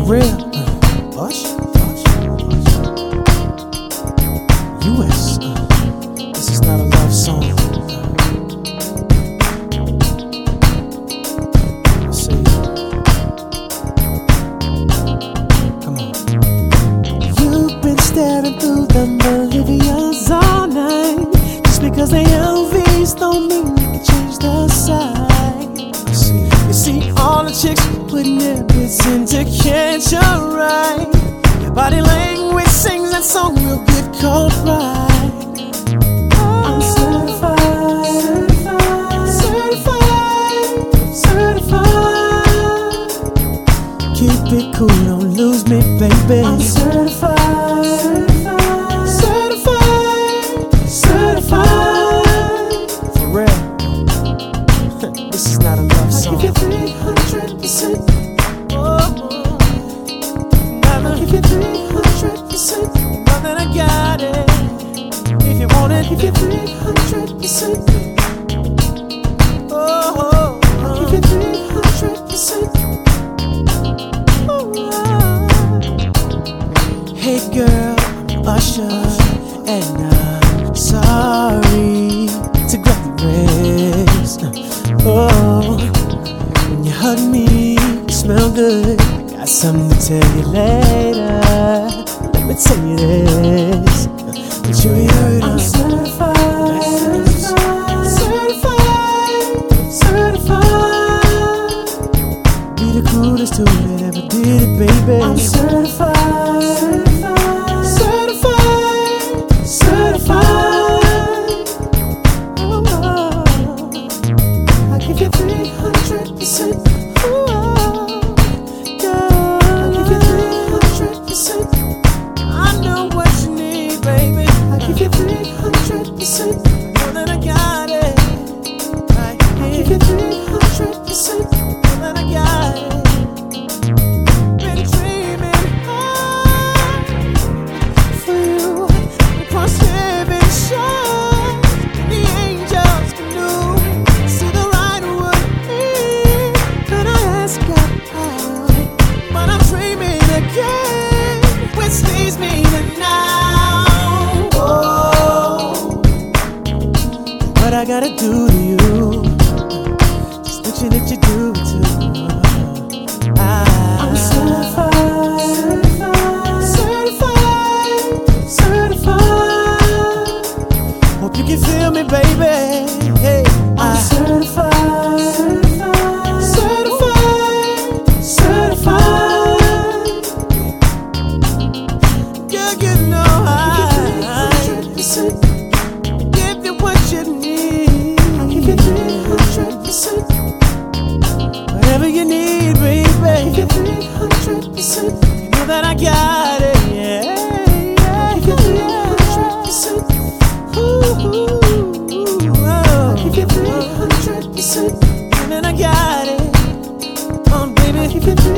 real. Hush, hush, hush. US. This is not a love song. Let's see. Come on. You've been staring through the Bolivians all night. Just because they LVs don't mean you can change the side. You see all the chicks putting their bits in to catch a ride. Your body language sings that song real good called Pride. I'm certified, certified, certified. Keep it cool, don't lose me, baby. I'm certified, certified, certified. For real. This is not a love song. I give you 300%. I'll give you 300%. Now that I got it, if you want it, give you 300%. Oh, I'll give you 300%. Hey girl, I'm Usher, and I'm sorry to grab your wrist. Oh, when you hug me, you smell good. Got something to tell you later. Let me tell you this. But you ain't heard I'm certified, certified, certified. Be the coolest dude that ever did it, baby. I'm certified, certified, certified. Oh, I'll give you 300%. I know what you need, baby. I'll give you 300%. I know that I got it. Right here. I'll give you 300%. I know that I got it. Been dreaming hard for you across heaven shores. The angels can do. See the right word here. Can I ask God how? But I'm dreaming again. Which leads me to now. Oh, what I gotta do to you? Just make sure that you do it too. I'm certified, certified, certified. Hope you can feel me, baby. Hey, I'm certified, certified, certified. Girl, you know give you what you need. I'll give you 300%. Whatever you need, baby. I'll give you 300%. You know that I got it, yeah. I'll give you 300%. Ooh, I'll give you 300%. And then I got it. Baby. I'll give you 300%.